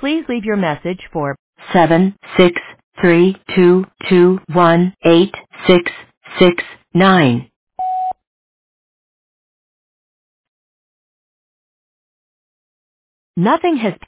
Please leave your message for 76322186669. Nothing has